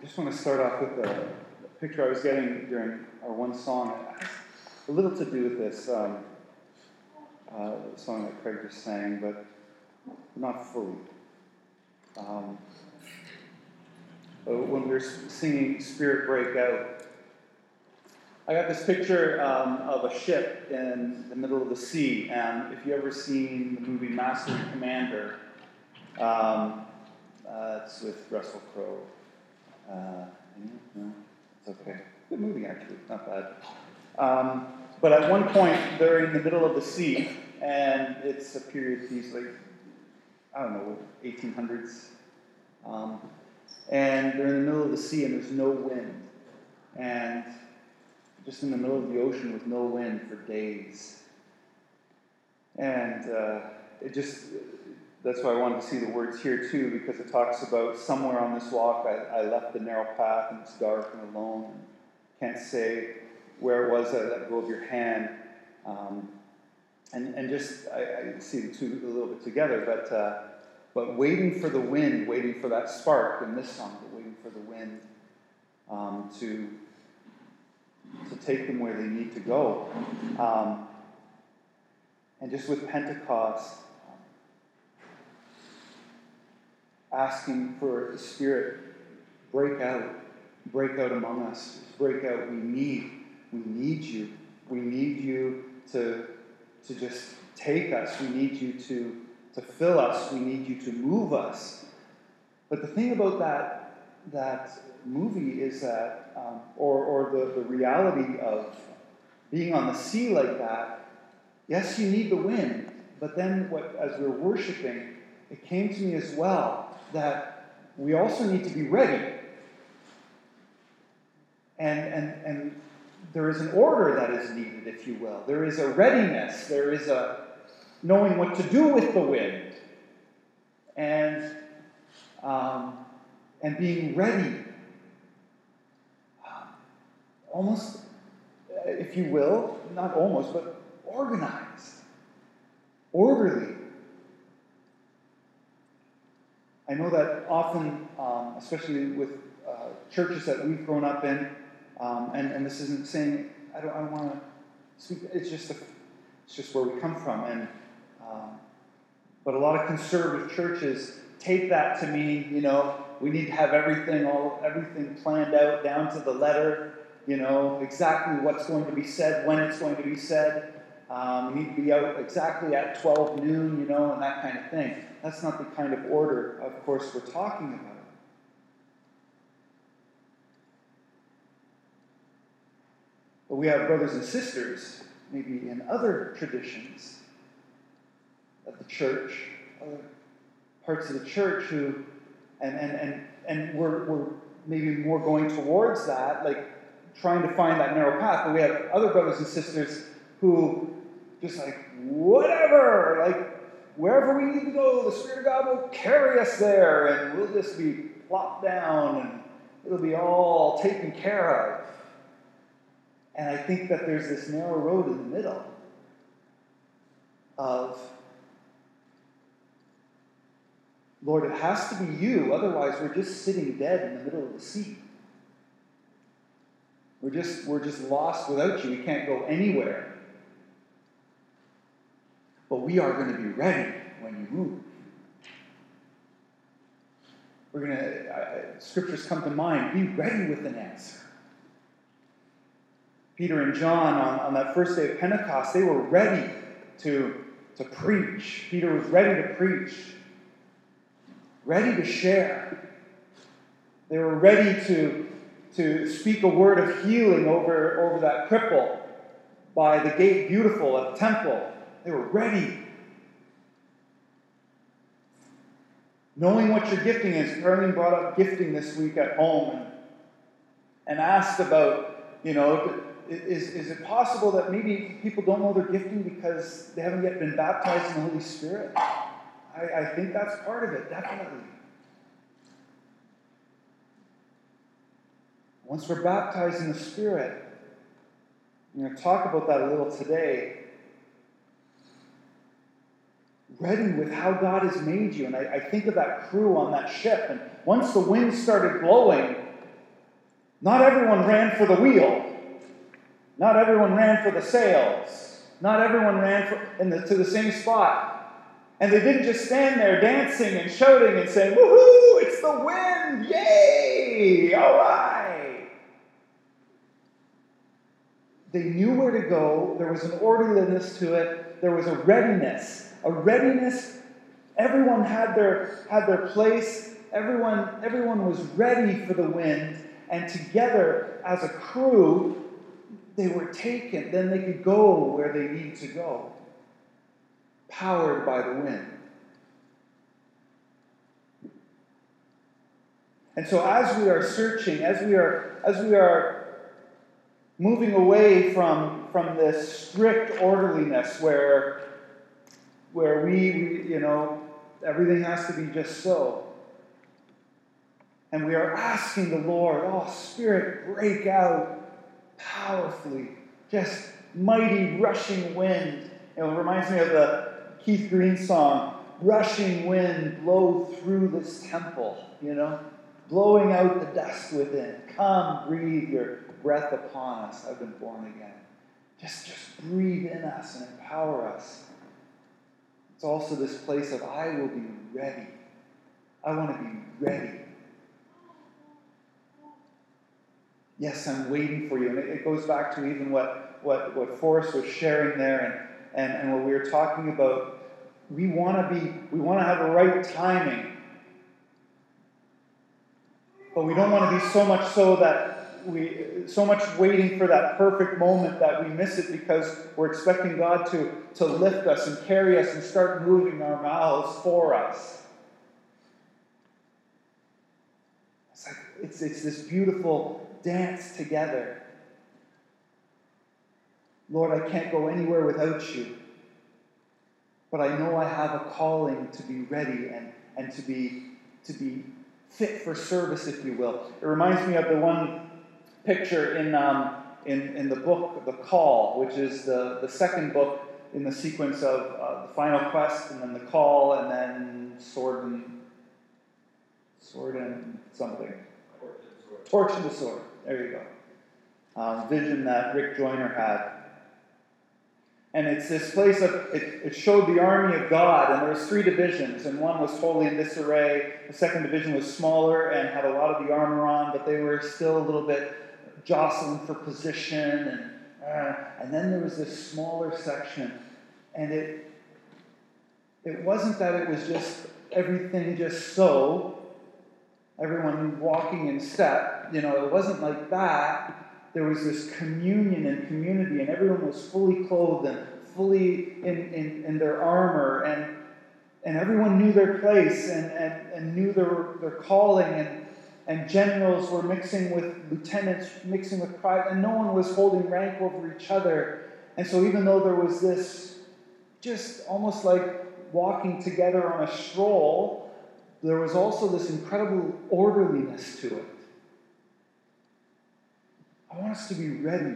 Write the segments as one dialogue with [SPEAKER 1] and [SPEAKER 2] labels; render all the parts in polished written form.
[SPEAKER 1] just want to start off with a picture I was getting during our one song. It has a little to do with this song that Craig just sang, but not fully. When we were singing Spirit Break Out, I got this picture of a ship in the middle of the sea, and if you ever seen the movie Master and Commander, it's with Russell Crowe. No, it's okay. Good movie, actually. Not bad. But at one point, they're in the middle of the sea, and it's a period piece, like, 1800s. And they're in the middle of the sea, and there's no wind. And just in the middle of the ocean with no wind for days. And that's why I wanted to see the words here too, because it talks about somewhere on this walk I left the narrow path and it's dark and alone and can't say where it was I let go of your hand. And just I see the two a little bit together, but waiting for the wind, waiting for that spark in this song, but waiting for the wind to take them where they need to go. And just with Pentecost, asking for the Spirit, break out among us, just break out. We need you. We need you to just take us. We need you to fill us. We need you to move us. But the thing about that movie is that, or the reality of being on the sea like that, yes, you need the wind, but then as we're worshiping, it came to me as well that we also need to be ready. And there is an order that is needed, if you will. There is a readiness. There is a knowing what to do with the wind. And being ready. Almost, if you will, not almost, but organized. Orderly. I know that often, especially with churches that we've grown up in, and this isn't saying I don't want to speak. It's just where we come from, and but a lot of conservative churches take that to mean we need to have everything planned out down to the letter. Exactly what's going to be said, when it's going to be said. We need to be out exactly at 12 noon, and that kind of thing. That's not the kind of order, of course, we're talking about. But we have brothers and sisters, maybe in other traditions of the church, other parts of the church who, and we're maybe more going towards that, like trying to find that narrow path. But we have other brothers and sisters who just like, whatever, like, wherever we need to go, the Spirit of God will carry us there, and we'll just be plopped down, and it'll be all taken care of. And I think that there's this narrow road in the middle of, Lord, it has to be you, otherwise we're just sitting dead in the middle of the sea. We're just lost without you. We can't go anywhere. But we are going to be ready when you move. We're going to, scriptures come to mind, be ready with an answer. Peter and John, on that first day of Pentecost, they were ready to preach. Peter was ready to preach, ready to share. They were ready to speak a word of healing over that cripple by the gate beautiful at the temple. They were ready. Knowing what your gifting is. Carmen brought up gifting this week at home and asked about, is it possible that maybe people don't know their gifting because they haven't yet been baptized in the Holy Spirit? I think that's part of it, definitely. Once we're baptized in the Spirit, we're going to talk about that a little today. Ready with how God has made you. And I think of that crew on that ship. And once the wind started blowing, Not everyone ran for the wheel. Not everyone ran for the sails. Not everyone ran to the same spot. And they didn't just stand there dancing and shouting and saying, "Woohoo, it's the wind, yay, all right." They knew where to go. There was an orderliness to it. There was a readiness. Everyone had their place. Everyone was ready for the wind. And together, as a crew, they were taken. Then they could go where they needed to go, powered by the wind. And so as we are searching, as we are moving away from this strict orderliness where we everything has to be just so. And we are asking the Lord, "Oh, Spirit, break out powerfully, just mighty rushing wind." It reminds me of the Keith Green song, "Rushing wind, blow through this temple," blowing out the dust within. Come, breathe your breath upon us. I've been born again. Just breathe in us and empower us. It's also this place of, I will be ready. I want to be ready. Yes, I'm waiting for you. And it goes back to even what Forrest was sharing there and what we were talking about. We want to have the right timing. But we don't want to be so much so that so much waiting for that perfect moment that we miss it because we're expecting God to lift us and carry us and start moving our mouths for us. It's this beautiful dance together. Lord, I can't go anywhere without you. But I know I have a calling to be ready and to be fit for service, if you will. It reminds me of the one picture in the book, The Call, which is the second book in the sequence of The Final Quest, and then The Call, and then Sword and something. Torch and the Sword. There you go. Vision that Rick Joyner had. And it's this place of, it showed the army of God, and there was 3 divisions, and one was totally in disarray. The second division was smaller and had a lot of the armor on, but they were still a little bit jostling for position. And then there was this smaller section, and it wasn't that it was just everything just so, everyone walking in step. It wasn't like that. There was this communion and community, and everyone was fully clothed and fully in their armor, and everyone knew their place and knew their calling, and generals were mixing with lieutenants, mixing with private, and no one was holding rank over each other. And so even though there was this just almost like walking together on a stroll, there was also this incredible orderliness to it. I want us to be ready.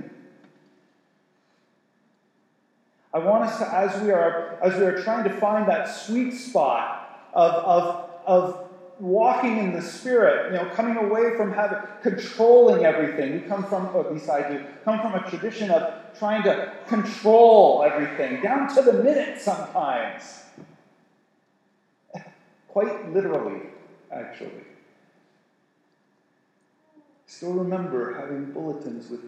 [SPEAKER 1] I want us to, as we are trying to find that sweet spot of walking in the Spirit, coming away from controlling everything. We come from, or at least I do, come from a tradition of trying to control everything, down to the minute sometimes. Quite literally, actually. Still remember having bulletins with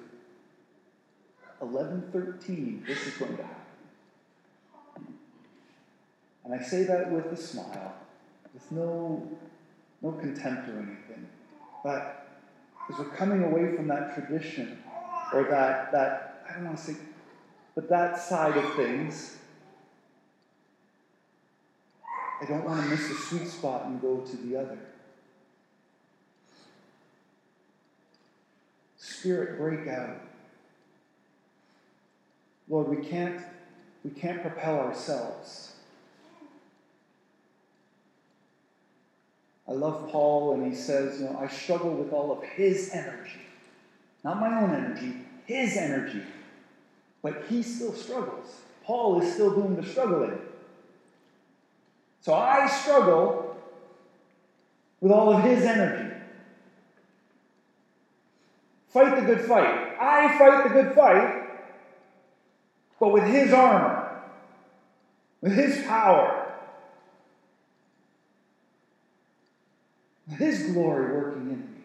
[SPEAKER 1] 11:13, this is going to happen. And I say that with a smile, with no contempt or anything. But as we're coming away from that tradition, or that I don't want to say, but that side of things, I don't want to miss the sweet spot and go to the other. Spirit, break out. Lord, we can't propel ourselves. I love Paul when he says, I struggle with all of his energy. Not my own energy, his energy. But he still struggles. Paul is still doing the struggling. So I struggle with all of his energy. fight the good fight. I fight the good fight, but with his armor, with his power, with his glory working in me.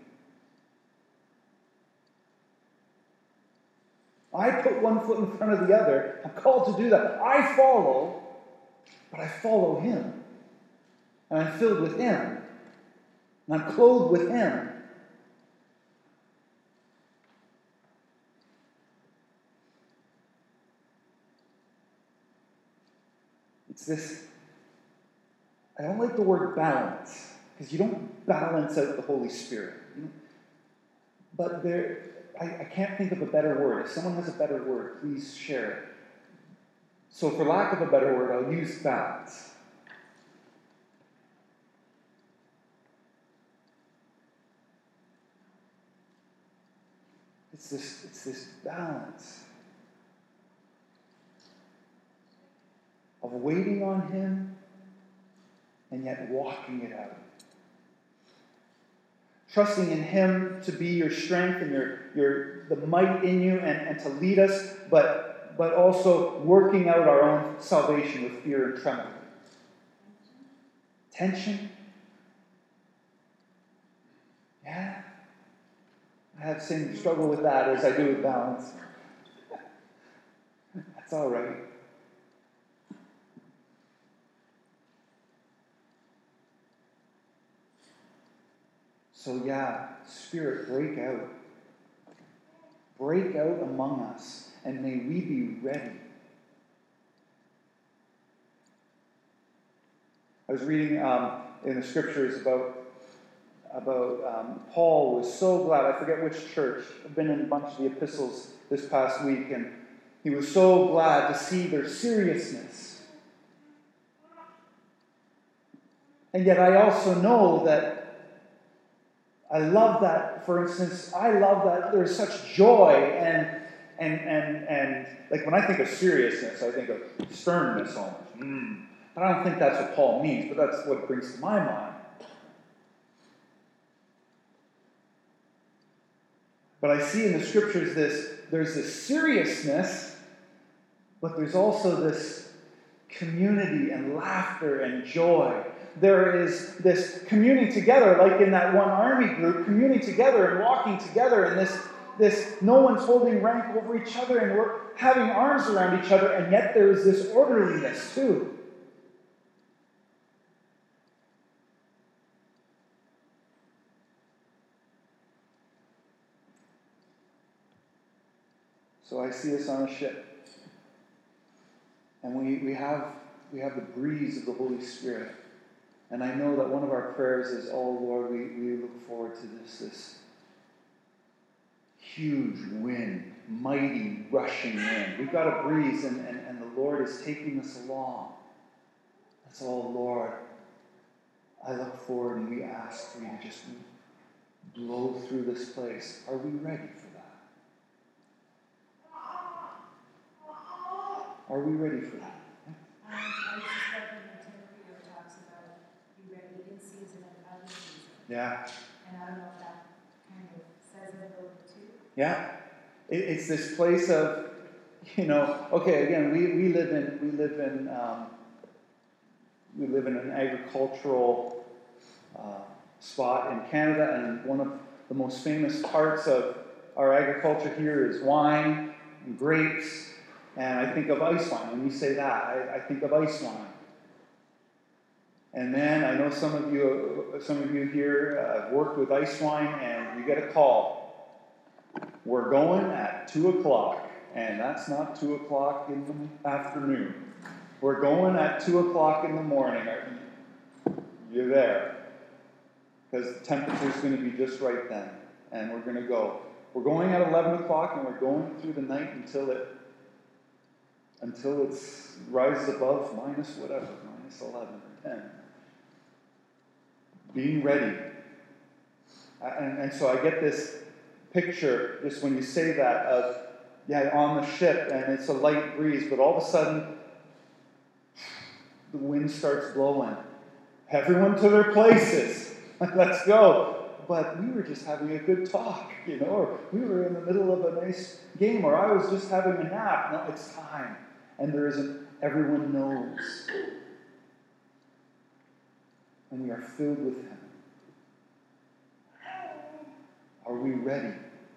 [SPEAKER 1] I put one foot in front of the other. I'm called to do that. I follow, but I follow him. And I'm filled with him. And I'm clothed with him. It's this, I don't like the word balance, because you don't balance out the Holy Spirit. But I can't think of a better word. If someone has a better word, please share it. So for lack of a better word, I'll use balance. It's this balance of waiting on him and yet walking it out. Trusting in him to be your strength and the might in you and to lead us, but also working out our own salvation with fear and trembling. Tension? Yeah. I have the same struggle with that as I do with balance. That's all right. So yeah, Spirit, break out. Break out among us, and may we be ready. I was reading in the scriptures about Paul was so glad. I forget which church. I've been in a bunch of the epistles this past week, and he was so glad to see their seriousness. And yet I also know that I love that, for instance, I love that there's such joy and like when I think of seriousness, I think of sternness almost. But I don't think that's what Paul means, but that's what brings to my mind. But I see in the scriptures there's this seriousness, but there's also this community and laughter and joy. There is this communing together, like in that one army group, communing together and walking together, and this no one's holding rank over each other, and we're having arms around each other, and yet there is this orderliness too. So I see us on a ship, and we have the breeze of the Holy Spirit. And I know that one of our prayers is, oh Lord, we look forward to this huge wind, mighty rushing wind. We've got a breeze, and the Lord is taking us along. That's all, Lord. I look forward and we ask for you to just blow through this place. Are we ready for that? Are we ready for that? Yeah.
[SPEAKER 2] And I don't know if that kind of says it a little bit too.
[SPEAKER 1] Yeah. It's this place of, okay, again, we live in an agricultural spot in Canada, and one of the most famous parts of our agriculture here is wine and grapes, and I think of ice wine. When you say that, I think of ice wine. And then I know some of you here have worked with ice wine, and you get a call. We're going at 2:00, and that's not 2:00 in the afternoon. We're going at 2:00 in the morning. You're there, because the temperature's going to be just right then, and we're going to go. We're going at 11:00, and we're going through the night until it rises above minus 11 or 10. Being ready. And so I get this picture, just when you say that, of, on the ship, and it's a light breeze, but all of a sudden, the wind starts blowing. Everyone to their places. Let's go. but we were just having a good talk, or we were in the middle of a nice game, or I was just having a nap. No, it's time. And there isn't, everyone knows. And we are filled with Him. Are we ready?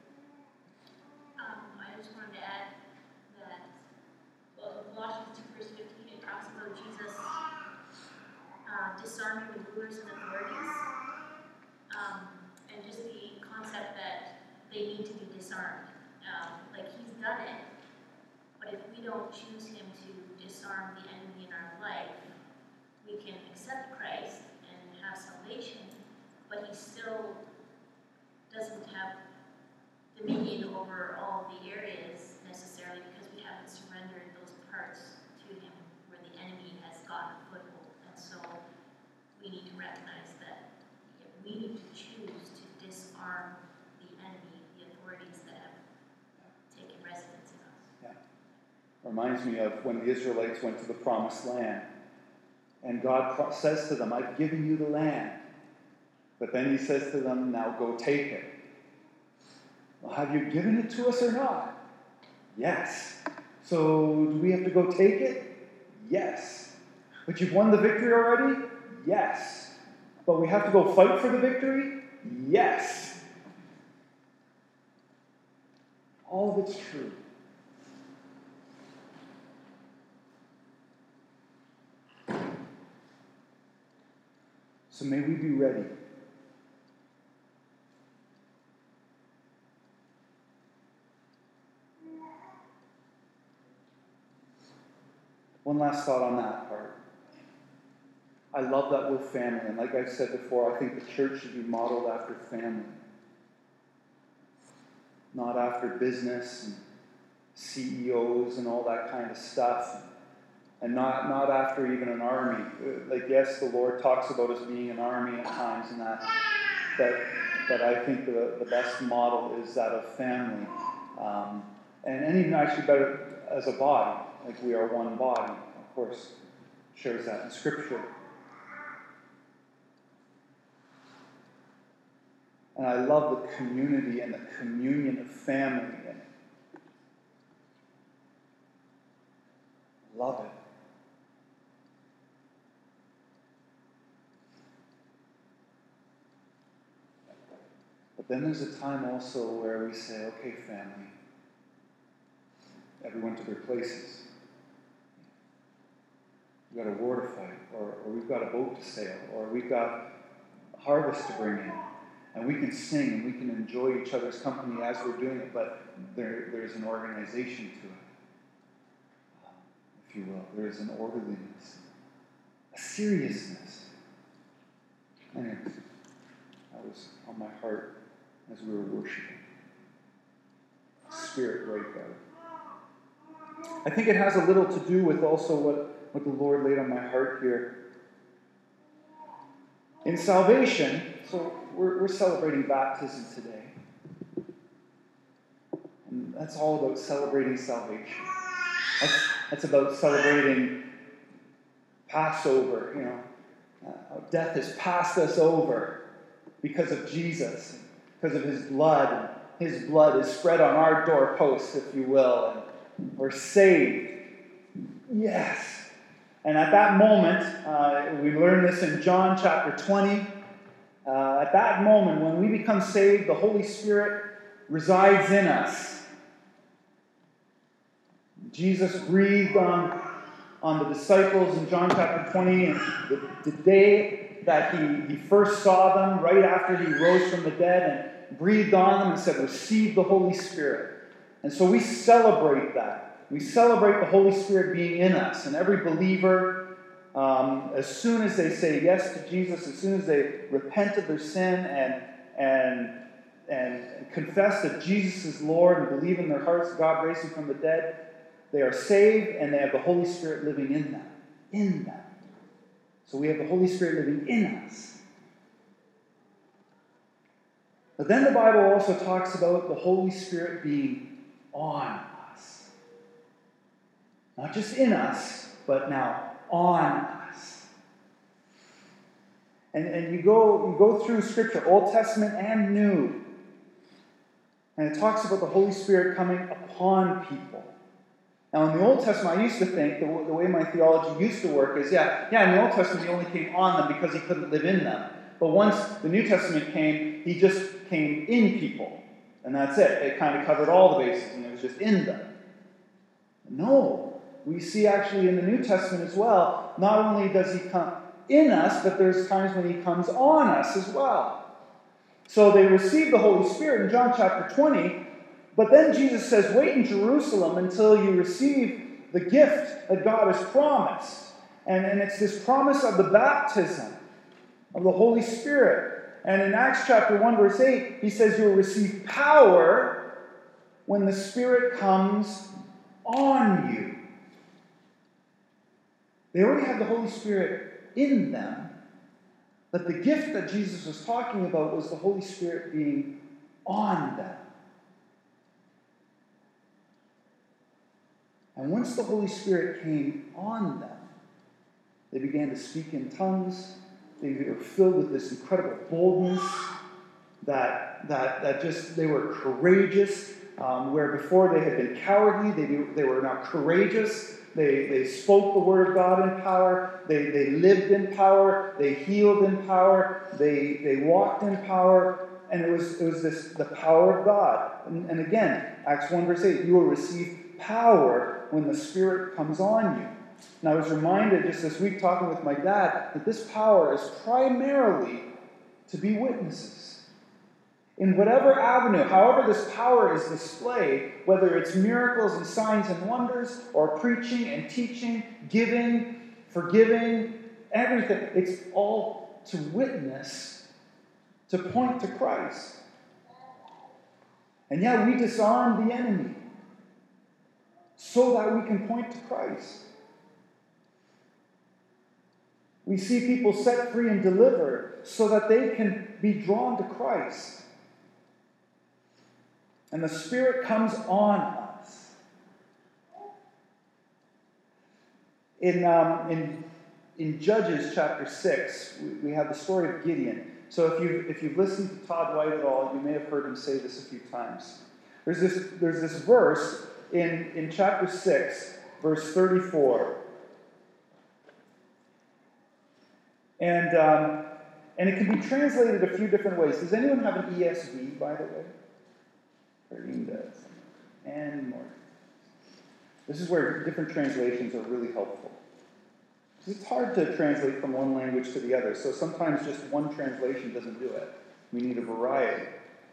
[SPEAKER 3] I just wanted to add that, Colossians 2 verse 15, it talks about Jesus disarming the rulers and authorities, and just the concept that they need to be disarmed. Like He's done it, but if we don't choose Him to disarm the enemy in our life, we can accept Christ and have salvation, but He still doesn't have dominion over all the areas necessarily because we haven't surrendered those parts to Him where the enemy has gotten a foothold. And so we need to recognize that we need to choose to disarm the enemy, the authorities that have taken residence in us.
[SPEAKER 1] Yeah. Reminds me of when the Israelites went to the Promised Land. And God says to them, I've given you the land. But then He says to them, now go take it. Well, have you given it to us or not? Yes. So do we have to go take it? Yes. But you've won the victory already? Yes. But we have to go fight for the victory? Yes. All of it's true. So may we be ready. One last thought on that part. I love that we're family. And like I've said before, I think the church should be modeled after family. Not after business and CEOs and all that kind of stuff. And not after even an army. Like, yes, the Lord talks about us being an army at times and that. But I think the best model is that of family. And even actually better as a body. Like we are one body. Of course, shows that in Scripture. And I love the community and the communion of family. And love it. But then there's a time also where we say, okay, family, everyone to their places. We've got a war to fight, or we've got a boat to sail, or we've got a harvest to bring in. And we can sing and we can enjoy each other's company as we're doing it, but there's an organization to it, if you will. There's an orderliness, a seriousness. Anyways, that was on my heart as we were worshiping. Spirit right there. I think it has a little to do with also what the Lord laid on my heart here. In salvation, so we're celebrating baptism today. And that's all about celebrating salvation. That's about celebrating Passover, death has passed us over because of Jesus, because of His blood. His blood is spread on our doorposts, if you will, and we're saved. Yes. And at that moment, we learn this in John chapter 20. At that moment, when we become saved, the Holy Spirit resides in us. Jesus breathed on the disciples in John chapter 20, and the day that he first saw them, right after He rose from the dead, and breathed on them and said, receive the Holy Spirit. And so we celebrate that. We celebrate the Holy Spirit being in us. And every believer, as soon as they say yes to Jesus, as soon as they repent of their sin and confess that Jesus is Lord and believe in their hearts that God raised Him from the dead, they are saved and they have the Holy Spirit living in them. In them. So we have the Holy Spirit living in us. But then the Bible also talks about the Holy Spirit being on us. Not just in us, but now on us. And you go through Scripture, Old Testament and New, and it talks about the Holy Spirit coming upon people. Now, in the Old Testament, I used to think, the way my theology used to work is, in the Old Testament, he only came on them because he couldn't live in them. But once the New Testament came, he just came in people. And that's it. It kind of covered all the bases, and it was just in them. No. We see actually in the New Testament as well, not only does he come in us, but there's times when he comes on us as well. So they receive the Holy Spirit in John chapter 20, but then Jesus says, wait in Jerusalem until you receive the gift that God has promised. And it's this promise of the baptism of the Holy Spirit. And in Acts chapter 1, verse 8, he says you will receive power when the Spirit comes on you. They already have the Holy Spirit in them, but the gift that Jesus was talking about was the Holy Spirit being on them. And once the Holy Spirit came on them, they began to speak in tongues. They were filled with this incredible boldness that just, they were courageous. Where before they had been cowardly, they were now courageous. They spoke the word of God in power. They lived in power. They healed in power. They walked in power. And it was the power of God. And again, Acts 1 verse 8, you will receive power when the Spirit comes on you. And I was reminded just this week talking with my dad that this power is primarily to be witnesses. In whatever avenue, however this power is displayed, whether it's miracles and signs and wonders, or preaching and teaching, giving, forgiving, everything, it's all to witness, to point to Christ. And we disarm the enemy so that we can point to Christ. We see people set free and delivered so that they can be drawn to Christ. And the Spirit comes on us. In Judges chapter 6, we have the story of Gideon. So if you've listened to Todd White at all, you may have heard him say this a few times. There's this verse in chapter 6, verse 34. And it can be translated a few different ways. Does anyone have an ESV, by the way? Kareem does. And more. This is where different translations are really helpful. It's hard to translate from one language to the other, so sometimes just one translation doesn't do it. We need a variety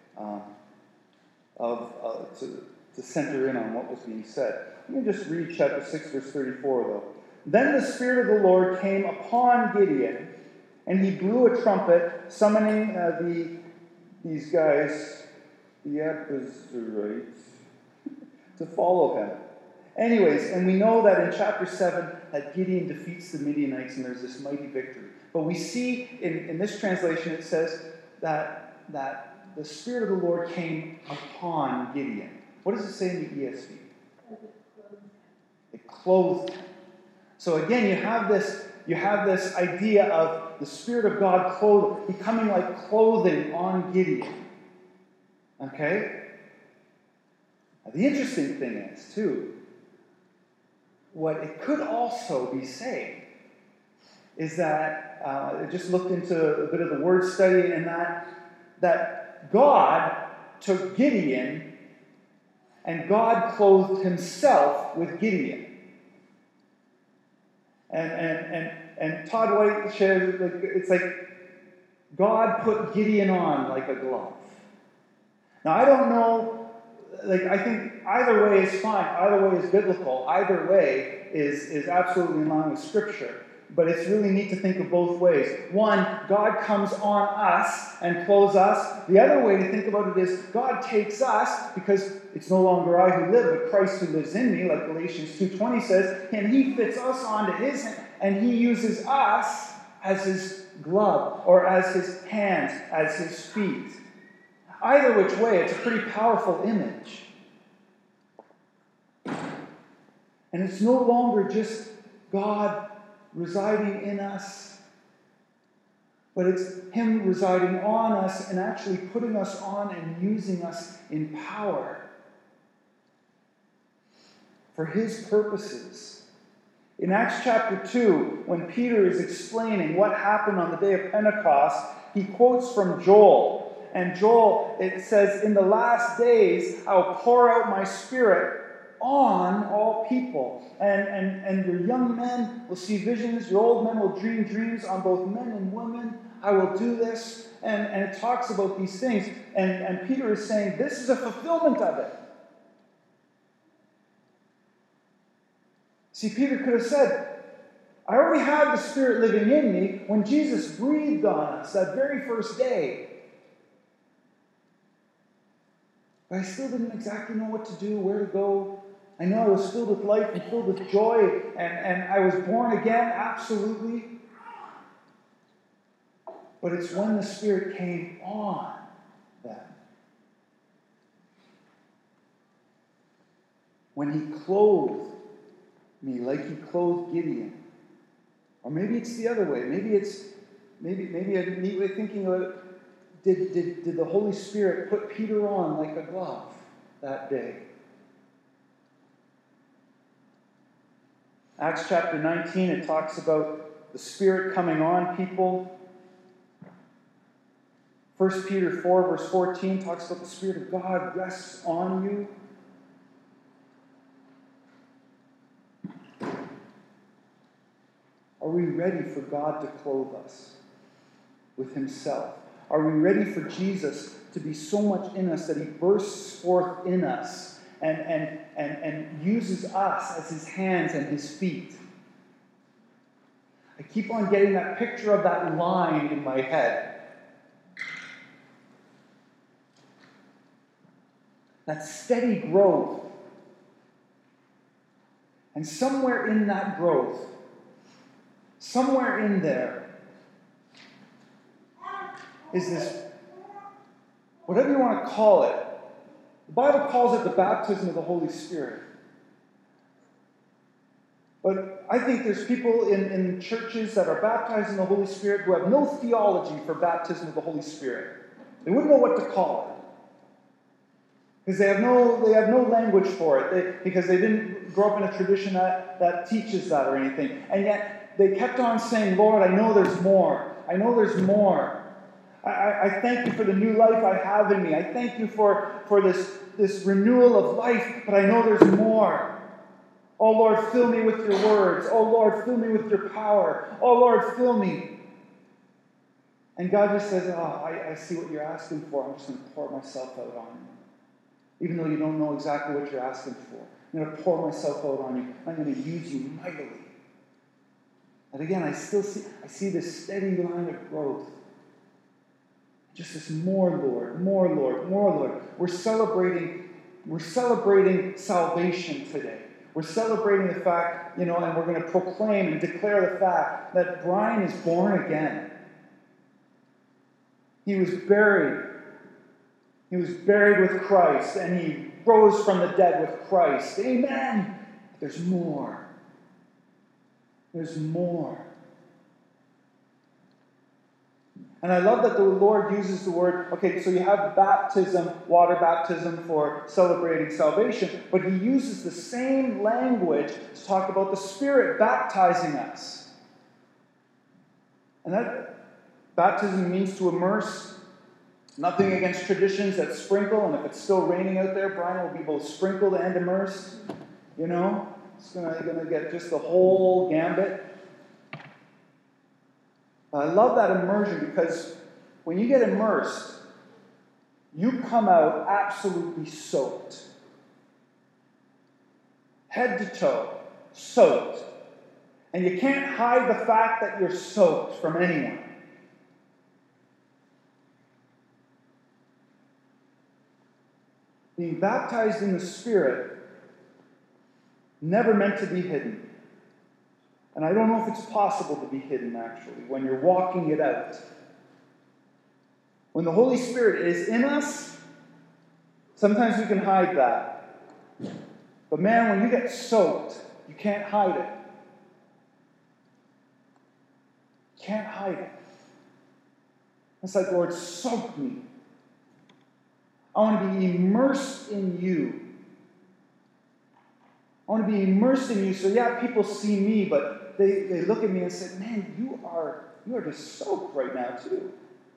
[SPEAKER 1] to center in on what was being said. Let me just read chapter 6, verse 34, though. Then the Spirit of the Lord came upon Gideon, and he blew a trumpet, summoning these guys, the Abiezrites, to follow him. Anyways, and we know that in chapter 7 that Gideon defeats the Midianites and there's this mighty victory. But we see in this translation it says that the Spirit of the Lord came upon Gideon. What does it say in the ESV? It clothed him. So again, you have this idea of the Spirit of God becoming like clothing on Gideon. Okay? Now, the interesting thing is, too, what it could also be saying is that, I just looked into a bit of the word study, and that God took Gideon and God clothed himself with Gideon. And Todd White shares, it's like God put Gideon on like a glove. Now, I don't know, I think either way is fine. Either way is biblical. Either way is absolutely in line with Scripture. But it's really neat to think of both ways. One, God comes on us and clothes us. The other way to think about it is God takes us, because it's no longer I who live, but Christ who lives in me, like Galatians 2:20 says, and he fits us onto his hand, and he uses us as his glove, or as his hands, as his feet. Either which way, it's a pretty powerful image. And it's no longer just God residing in us, But it's him residing on us and actually putting us on and using us in power for his purposes. In Acts chapter 2, when Peter is explaining what happened on the day of Pentecost, he quotes from Joel. And Joel, it says, "In the last days, I will pour out my spirit on all people. And your young men will see visions, your old men will dream dreams, on both men and women. I will do this." And it talks about these things. And Peter is saying, this is a fulfillment of it. See, Peter could have said, I already have the Spirit living in me when Jesus breathed on us that very first day. But I still didn't exactly know what to do, where to go. I know I was filled with life and filled with joy, and I was born again, absolutely. But it's when the Spirit came on them. When he clothed me like he clothed Gideon. Or maybe it's the other way. Maybe a neat way of thinking of it. Did the Holy Spirit put Peter on like a glove that day? Acts chapter 19, it talks about the Spirit coming on people. 1 Peter 4, verse 14, talks about the Spirit of God rests on you. Are we ready for God to clothe us with himself? Are we ready for Jesus to be so much in us that he bursts forth in us and uses us as his hands and his feet? I keep on getting that picture of that line in my head. That steady growth. And somewhere in that growth, somewhere in there, is this, whatever you want to call it. The Bible calls it the baptism of the Holy Spirit. But I think there's people in churches that are baptized in the Holy Spirit who have no theology for baptism of the Holy Spirit. They wouldn't know what to call it. Because they have no language for it. Because they didn't grow up in a tradition that teaches that or anything. And yet they kept on saying, Lord, I know there's more. I know there's more. I thank you for the new life I have in me. I thank you for this renewal of life, but I know there's more. Oh, Lord, fill me with your words. Oh, Lord, fill me with your power. Oh, Lord, fill me. And God just says, I see what you're asking for. I'm just going to pour myself out on you. Even though you don't know exactly what you're asking for. I'm going to pour myself out on you. I'm going to use you mightily. And again, I see this steady line of growth. Just this more Lord, more Lord, more Lord. We're celebrating salvation today. We're celebrating the fact, and we're going to proclaim and declare the fact that Brian is born again. He was buried. He was buried with Christ, and he rose from the dead with Christ. Amen. There's more. There's more. And I love that the Lord uses the word, okay, so you have baptism, water baptism for celebrating salvation, but he uses the same language to talk about the Spirit baptizing us. And that baptism means to immerse. Nothing against traditions that sprinkle, and if it's still raining out there, Brian will be both sprinkled and immersed. It's going to get just the whole gambit. I love that immersion because when you get immersed, you come out absolutely soaked. Head to toe, soaked. And you can't hide the fact that you're soaked from anyone. Being baptized in the Spirit, never meant to be hidden. And I don't know if it's possible to be hidden, actually, when you're walking it out. When the Holy Spirit is in us, sometimes we can hide that. But man, when you get soaked, you can't hide it. You can't hide it. It's like, Lord, soak me. I want to be immersed in you. I want to be immersed in you. So yeah, people see me, but they look at me and say, man, you are just soaked right now too.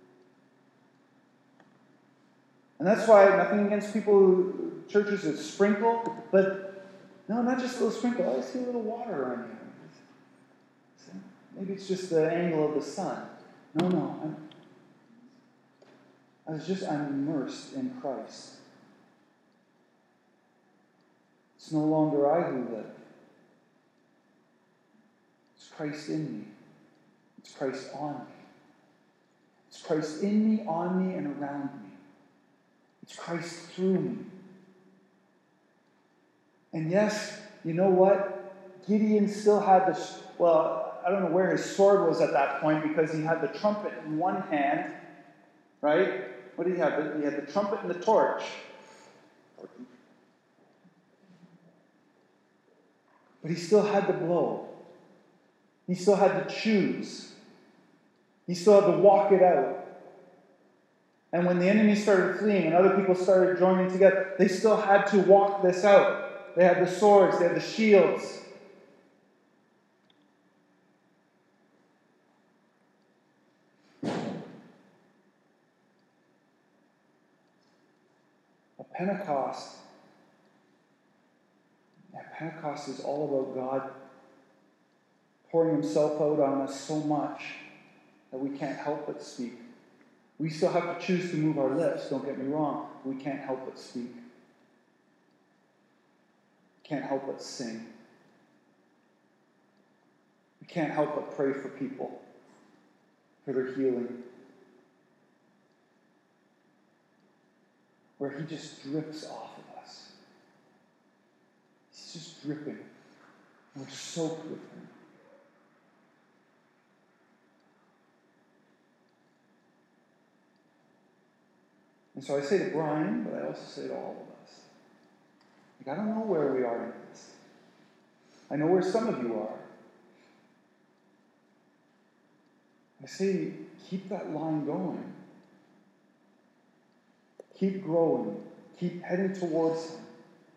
[SPEAKER 1] And that's why, nothing against churches that sprinkle, but no, not just a little sprinkle. I see a little water on you. Maybe it's just the angle of the sun. No, I'm immersed in Christ. It's no longer I who live. It's Christ in me. It's Christ on me. It's Christ in me, on me, and around me. It's Christ through me. And yes, you know what? Gideon still had this, I don't know where his sword was at that point because he had the trumpet in one hand, right? What did he have? He had the trumpet and the torch. But he still had to blow. He still had to choose. He still had to walk it out. And when the enemy started fleeing and other people started joining together, they still had to walk this out. They had the swords, they had the shields. Pentecost is all about God pouring himself out on us so much that we can't help but speak. We still have to choose to move our lips, don't get me wrong. We can't help but speak. Can't help but sing. We can't help but pray for people, for their healing. Where he just drips off of us. He's just dripping. We're soaked with him. And so I say to Brian, but I also say to all of us, I don't know where we are in this. I know where some of you are. I say, keep that line going. Keep growing. Keep heading towards him.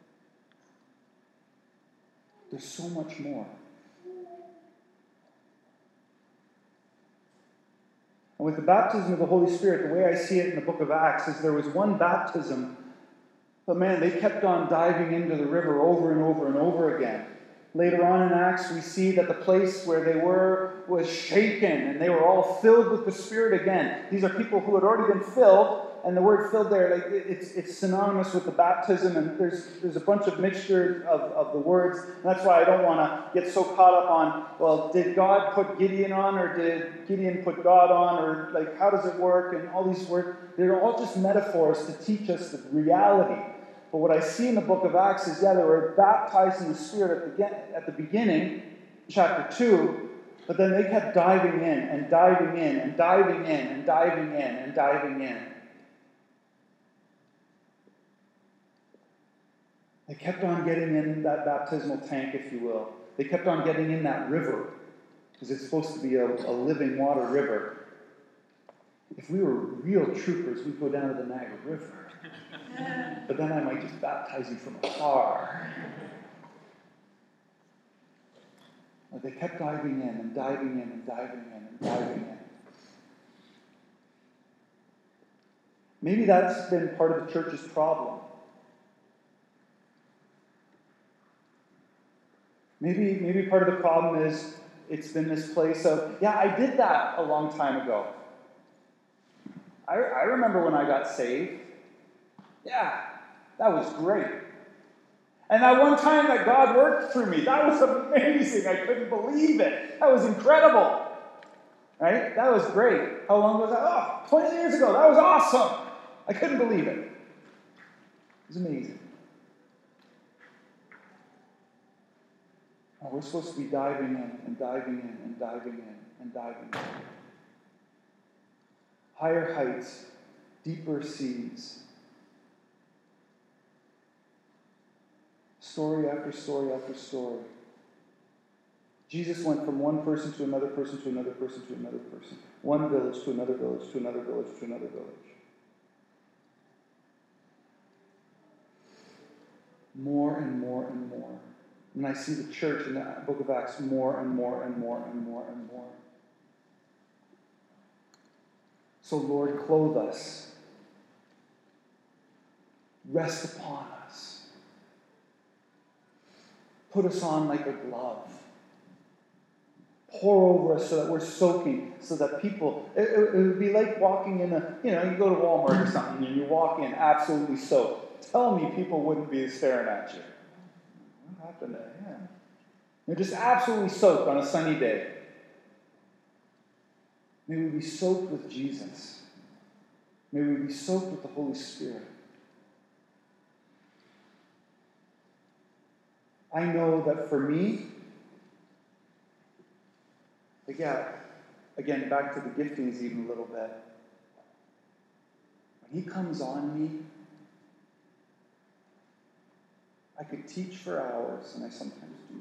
[SPEAKER 1] There's so much more. And with the baptism of the Holy Spirit, the way I see it in the book of Acts is there was one baptism, but man, they kept on diving into the river over and over and over again. Later on in Acts, we see that the place where they were was shaken, and they were all filled with the Spirit again. These are people who had already been filled, and the word filled there, it's synonymous with the baptism, and there's a bunch of mixture of the words. And that's why I don't want to get so caught up on, did God put Gideon on, or did Gideon put God on, or how does it work, and all these words. They're all just metaphors to teach us the reality. But what I see in the book of Acts is, they were baptized in the Spirit at the beginning, chapter 2, but then they kept diving in and diving in and diving in and diving in and diving in. They kept on getting in that baptismal tank, if you will. They kept on getting in that river, because it's supposed to be a living water river. If we were real troopers, we'd go down to the Niagara River. But then I might just baptize you from afar. But they kept diving in and diving in and diving in and diving in. Maybe that's been part of the church's problem. Maybe part of the problem is it's been this place of, I did that a long time ago. I remember when I got saved. Yeah, that was great. And that one time that God worked through me, that was amazing. I couldn't believe it. That was incredible. Right? That was great. How long was that? 20 years ago. That was awesome. I couldn't believe it. It was amazing. We're supposed to be diving in and diving in and diving in and diving in. Higher heights, deeper seas. Story after story after story. Jesus went from one person to another person to another person to another person. One village to another village to another village to another village. More and more and more. And I see the church in the book of Acts more and more and more and more and more. So Lord, clothe us. Rest upon us. Put us on like a glove. Pour over us so that we're soaking, so that people, it would be like walking in you go to Walmart or something and you walk in absolutely soaked. Tell me people wouldn't be staring at you. What happened there? Yeah. You're just absolutely soaked on a sunny day. May we be soaked with Jesus. May we be soaked with the Holy Spirit. I know that for me, again, back to the giftings even a little bit. When He comes on me, I could teach for hours, and I sometimes do.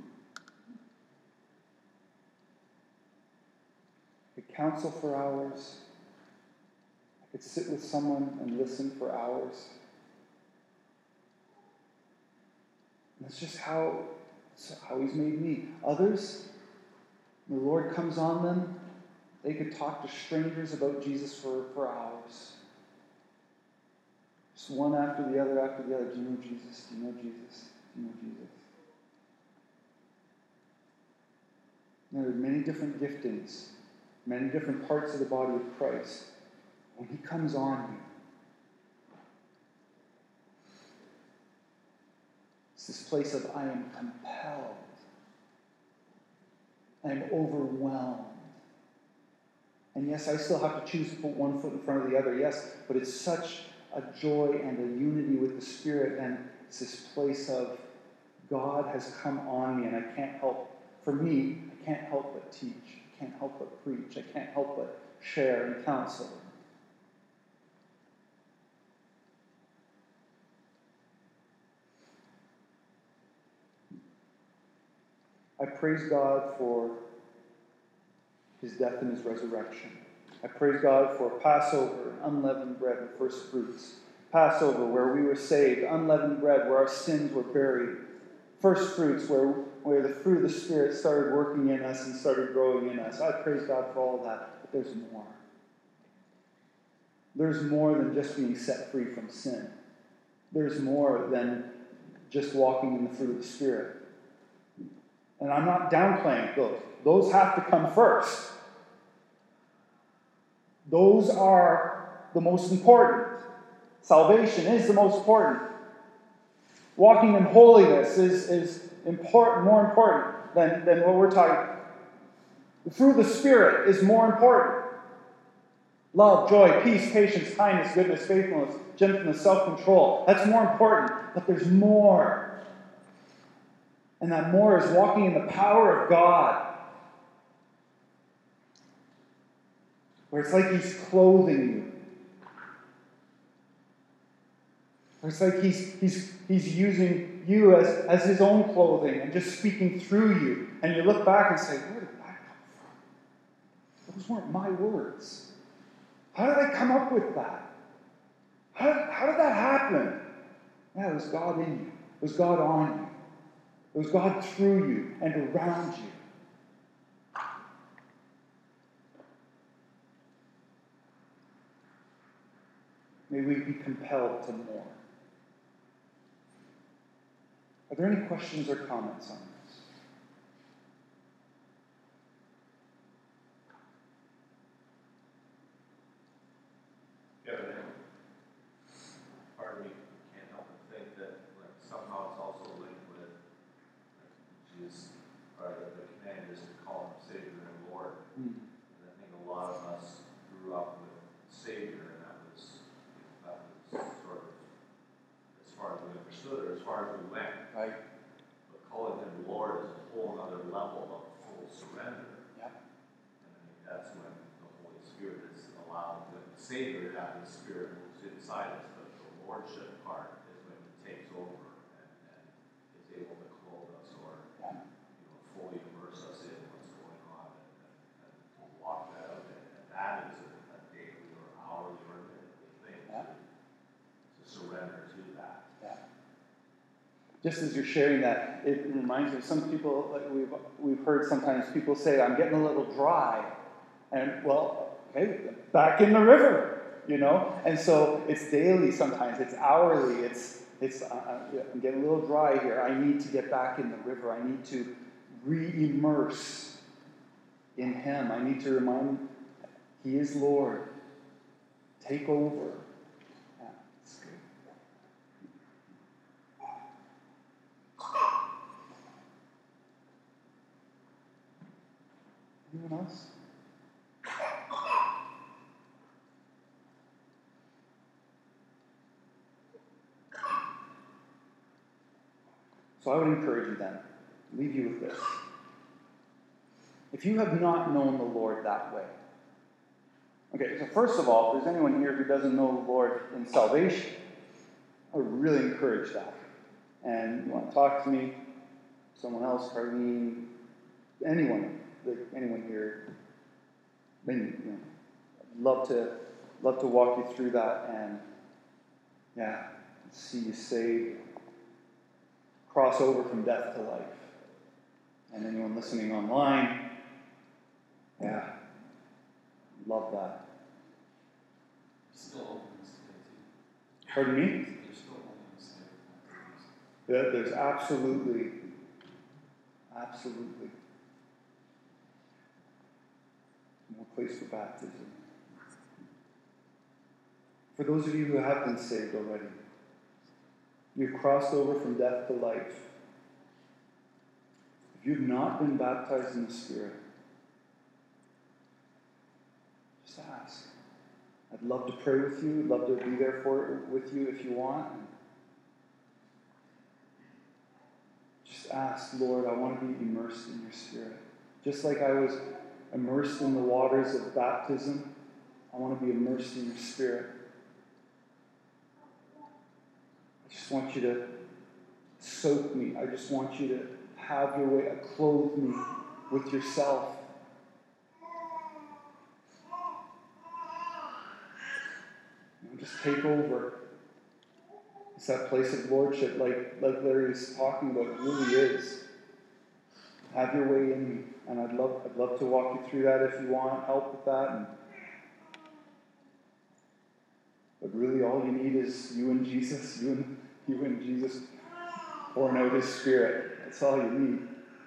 [SPEAKER 1] I could counsel for hours. I could sit with someone and listen for hours. And that's just how He's made me. Others, when the Lord comes on them, they could talk to strangers about Jesus for hours. Just one after the other after the other. Do you know Jesus? Do you know Jesus? Do you know Jesus? There are many different giftings, many different parts of the body of Christ. When He comes on you, it's this place of I am compelled. I am overwhelmed. And yes, I still have to choose to put one foot in front of the other, yes, but it's such a joy and a unity with the Spirit, and it's this place of God has come on me, and I can't help but teach. I can't help but preach. I can't help but share and counsel. I praise God for His death and His resurrection. I praise God for Passover, unleavened bread, and first fruits. Passover, where we were saved. Unleavened bread, where our sins were buried. First fruits, where the fruit of the Spirit started working in us and started growing in us. I praise God for all that, but there's more. There's more than just being set free from sin. There's more than just walking in the fruit of the Spirit. And I'm not downplaying those. Those have to come first. Those are the most important. Salvation is the most important. Walking in holiness is more important than what we're talking. The fruit of the Spirit is more important. Love, joy, peace, patience, kindness, goodness, faithfulness, gentleness, self-control. That's more important. But there's more. And that more is walking in the power of God. Where it's like He's clothing you. Where it's like He's using you as His own clothing and just speaking through you. And you look back and say, where did that come from? Those weren't my words. How did I come up with that? How did that happen? Yeah, it was God in you. It was God on you. It was God through you and around you. May we be compelled to more. Are there any questions or comments on this?
[SPEAKER 4] Yeah, part of me can't help but think that somehow it's also linked with Jesus, or the command is to call Him Savior and Lord. And I think a lot of us grew up with Savior, and that was sort of as far as we understood or as far as we went.
[SPEAKER 1] Right.
[SPEAKER 4] But calling Him Lord is a whole other level of full surrender.
[SPEAKER 1] Yep.
[SPEAKER 4] And I think that's when the Holy Spirit is allowed the Savior to have His Spirit moves inside us, but the Lordship part is when He takes over and is able to clothe us or fully immerse us in
[SPEAKER 1] Just as you're sharing that, it reminds me of some people, like we've heard sometimes people say, I'm getting a little dry. And, well, okay, back in the river, And so it's daily sometimes, it's hourly, it's I'm getting a little dry here. I need to get back in the river. I need to re-immerse in Him. I need to remind He is Lord. Take over. Yeah, that's good. Anyone else? So I would encourage you then, leave you with this. If you have not known the Lord that way, okay, so first of all, if there's anyone here who doesn't know the Lord in salvation, I would really encourage that. And you want to talk to me, someone else, Carlene, anyone here, then, I'd love to walk you through that and, see you saved, cross over from death to life. And anyone listening online, love that.
[SPEAKER 5] Still open today, too.
[SPEAKER 1] Pardon me?
[SPEAKER 5] There's still open today.
[SPEAKER 1] Yeah, there's absolutely more place for baptism. For those of you who have been saved already, you've crossed over from death to life. If you've not been baptized in the Spirit, just ask. I'd love to pray with you. I'd love to be there with you if you want. Just ask, Lord, I want to be immersed in your Spirit. Just like I was immersed in the waters of baptism, I want to be immersed in your Spirit. I just want you to soak me. I just want you to have your way, clothe me with yourself. Just take over. It's that place of lordship, like Larry's talking about. It really is. Have your way in me, and I'd love to walk you through that if you want help with that. But really, all you need is you and Jesus. You and Jesus pouring out His Spirit. That's all you need.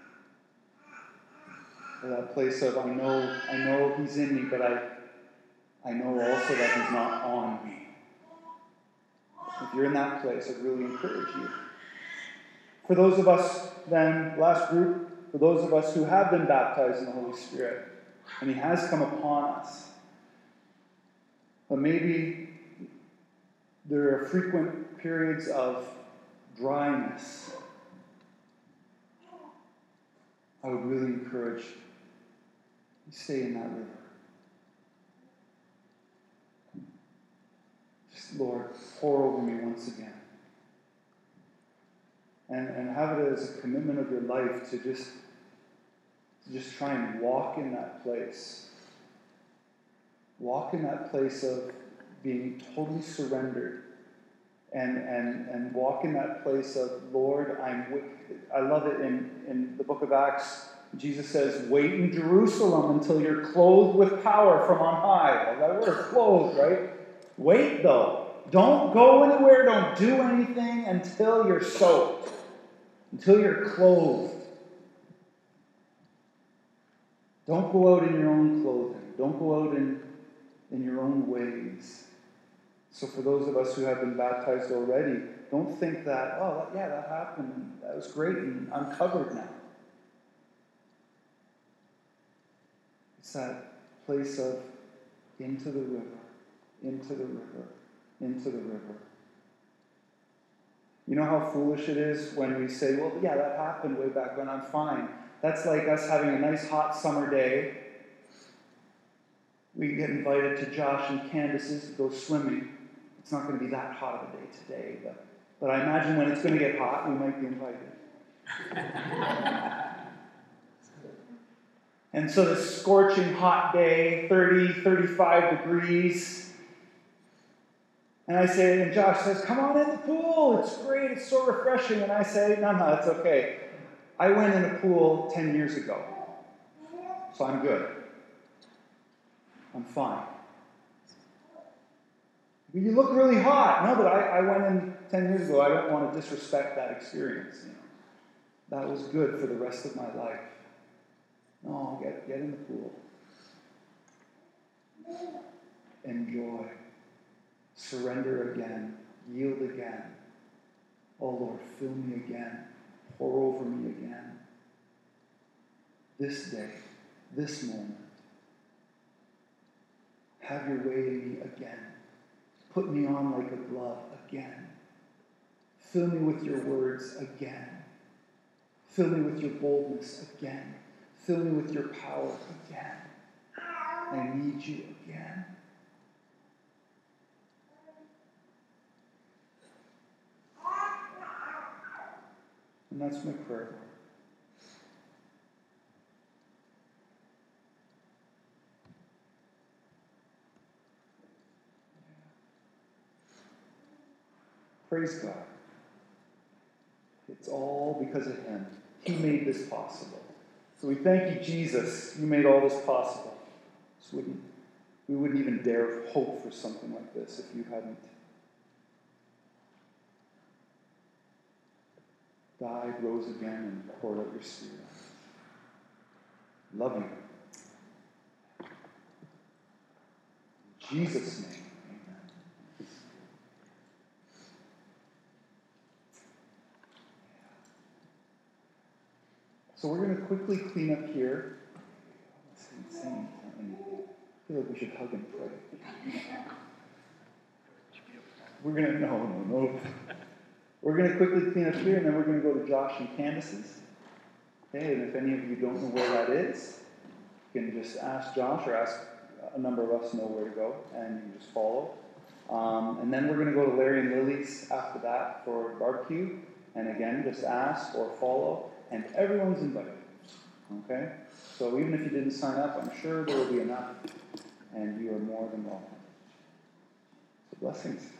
[SPEAKER 1] For that place of I know He's in me, but I know also that He's not on me. If you're in that place, I'd really encourage you. For those of us, then, last group, for those of us who have been baptized in the Holy Spirit, and He has come upon us, but maybe there are frequent periods of dryness. I would really encourage you stay in that river. Lord, pour over me once again. And have it as a commitment of your life to just try and walk in that place. Walk in that place of being totally surrendered. And walk in that place of, Lord, I love it in the book of Acts. Jesus says, wait in Jerusalem until you're clothed with power from on high. Well, that word clothed, right? Wait, though. Don't go anywhere. Don't do anything until you're soaked, until you're clothed. Don't go out in your own clothing. Don't go out in your own ways. So for those of us who have been baptized already, don't think that, that happened, and that was great, and I'm covered now. It's that place of into the river, into the river, into the river. You know how foolish it is when we say, that happened way back when, I'm fine. That's like us having a nice hot summer day. We get invited to Josh and Candace's to go swimming. It's not going to be that hot of a day today, but I imagine when it's going to get hot, we might be invited. And so this scorching hot day, 30, 35 degrees, And I say, and Josh says, come on in the pool. It's great. It's so refreshing. And I say, no, it's okay. I went in a pool 10 years ago. So I'm good. I'm fine. But you look really hot. No, but I went in 10 years ago. I don't want to disrespect that experience. That was good for the rest of my life. No, get in the pool. Enjoy. Surrender again. Yield again. Oh Lord, fill me again. Pour over me again. This day, this moment. Have your way in me again. Put me on like a glove again. Fill me with your words again. Fill me with your boldness again. Fill me with your power again. I need you again. And that's my prayer, Lord. Praise God. It's all because of Him. He made this possible. So we thank you, Jesus. You made all this possible. We wouldn't even dare hope for something like this if you hadn't died, rose again, and poured out your Spirit. Love you. In Jesus' name. So we're going to quickly clean up here. It's insane. I feel like we should hug and pray. We're going to, no. We're going to quickly clean up here, and then we're going to go to Josh and Candace's. Okay, and if any of you don't know where that is, you can just ask Josh or ask a number of us know where to go, and you can just follow. And then we're going to go to Larry and Lily's after that for barbecue. And again, just ask or follow. And everyone's invited. Okay? So even if you didn't sign up, I'm sure there will be enough. And you are more than welcome. So blessings.